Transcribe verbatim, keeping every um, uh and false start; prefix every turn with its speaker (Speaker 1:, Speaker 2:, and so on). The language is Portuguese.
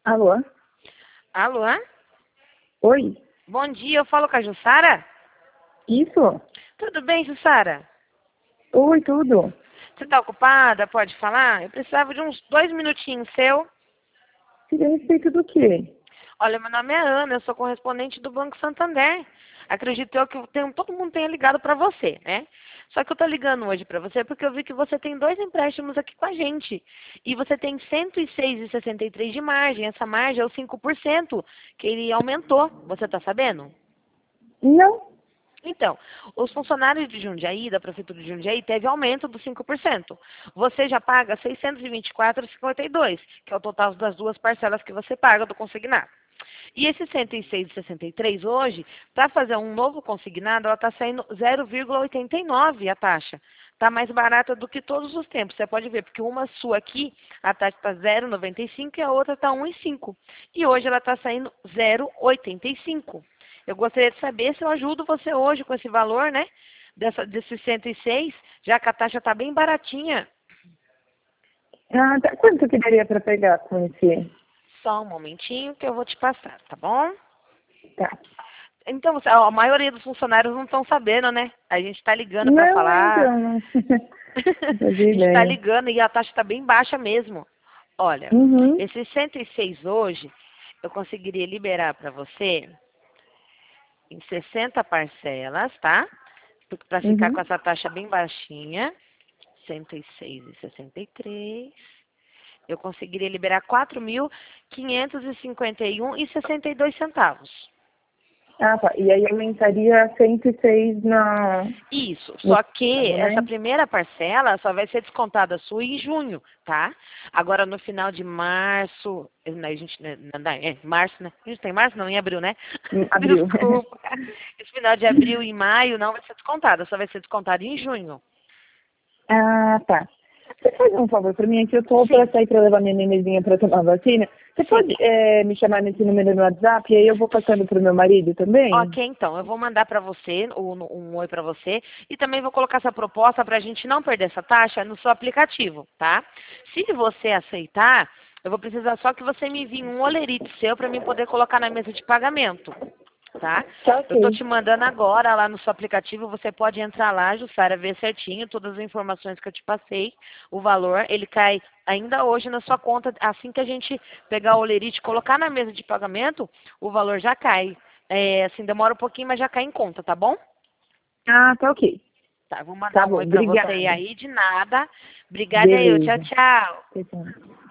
Speaker 1: Alô?
Speaker 2: Alô?
Speaker 1: Oi?
Speaker 2: Bom dia, eu falo com a Jussara?
Speaker 1: Isso?
Speaker 2: Tudo bem, Jussara?
Speaker 1: Oi, tudo?
Speaker 2: Você está ocupada? Pode falar? Eu precisava de uns dois minutinhos seu.
Speaker 1: Seria a respeito do quê?
Speaker 2: Olha, meu nome é Ana, eu sou correspondente do Banco Santander. Acredito eu que tenho, todo mundo tenha ligado para você, né? Só que eu estou ligando hoje para você porque eu vi que você tem dois empréstimos aqui com a gente. E você tem cento e seis vírgula sessenta e três de margem. Essa margem é o cinco por cento que ele aumentou. Você está sabendo?
Speaker 1: Não.
Speaker 2: Então, os funcionários de Jundiaí, da Prefeitura de Jundiaí, teve aumento dos cinco por cento. Você já paga seiscentos e vinte e quatro vírgula cinquenta e dois, que é o total das duas parcelas que você paga do consignado. E esse cento e seis vírgula sessenta e três hoje, para fazer um novo consignado, ela está saindo zero vírgula oitenta e nove a taxa. Está mais barata do que todos os tempos. Você pode ver, porque uma sua aqui, a taxa está zero vírgula noventa e cinco e a outra está um vírgula cinco. E hoje ela está saindo zero vírgula oitenta e cinco. Eu gostaria de saber se eu ajudo você hoje com esse valor, né? Dessa, desses cento e seis, já que a taxa está bem baratinha.
Speaker 1: Ah, tá. Quanto que daria para pegar com esse?
Speaker 2: Só um momentinho que eu vou te passar, tá bom?
Speaker 1: Tá.
Speaker 2: Então, você- a maioria dos funcionários não estão sabendo, né? A gente está ligando para
Speaker 1: Não,
Speaker 2: falar.
Speaker 1: então, não. Não
Speaker 2: A
Speaker 1: fazia
Speaker 2: gente está
Speaker 1: ideia.
Speaker 2: ligando e a taxa está bem baixa mesmo. Olha,
Speaker 1: Uhum.
Speaker 2: esse cento e seis hoje, eu conseguiria liberar para você em sessenta parcelas, tá? Para ficar com
Speaker 1: Uhum.
Speaker 2: essa taxa bem baixinha. cento e seis vírgula sessenta e três. Eu conseguiria liberar quatro mil quinhentos e cinquenta e um vírgula sessenta e dois centavos.
Speaker 1: Ah, tá. E aí aumentaria cento e seis na...
Speaker 2: Isso,
Speaker 1: no
Speaker 2: só que
Speaker 1: caso,
Speaker 2: essa
Speaker 1: né?
Speaker 2: primeira parcela só vai ser descontada sua em junho, tá? Agora no final de março, né, a gente, né, não, é, março, né? A gente tem março? Não, em abril, né?
Speaker 1: Em abril.
Speaker 2: Desculpa. Esse final de abril e maio não vai ser descontada, só vai ser descontada em junho.
Speaker 1: Ah, tá. Você faz um favor para mim, é que eu tô para
Speaker 2: Sim,
Speaker 1: sair para levar minha nenenzinha para tomar vacina. Você
Speaker 2: sim.
Speaker 1: pode é, me chamar nesse número no WhatsApp e aí eu vou passando para o meu marido também?
Speaker 2: Ok, então, eu vou mandar para você, um, um oi para você, e também vou colocar essa proposta para a gente não perder essa taxa no seu aplicativo, tá? Se você aceitar, eu vou precisar só que você me envie um olerite seu para mim poder colocar na mesa de pagamento, tá?
Speaker 1: Tá
Speaker 2: Eu tô
Speaker 1: ok.
Speaker 2: te mandando agora lá no seu aplicativo, você pode entrar lá, Jussara, ver certinho todas as informações que eu te passei, o valor, ele cai ainda hoje na sua conta, assim que a gente pegar o olerite e colocar na mesa de pagamento, o valor já cai. É, assim, demora um pouquinho, mas já cai em conta, tá bom?
Speaker 1: Ah, tá ok.
Speaker 2: Tá, vou mandar
Speaker 1: Tá
Speaker 2: um
Speaker 1: bom,
Speaker 2: oi pra você
Speaker 1: obrigada.
Speaker 2: aí de nada. Obrigada aí, tchau,
Speaker 1: Beleza.
Speaker 2: tchau.
Speaker 1: Tchau, tchau.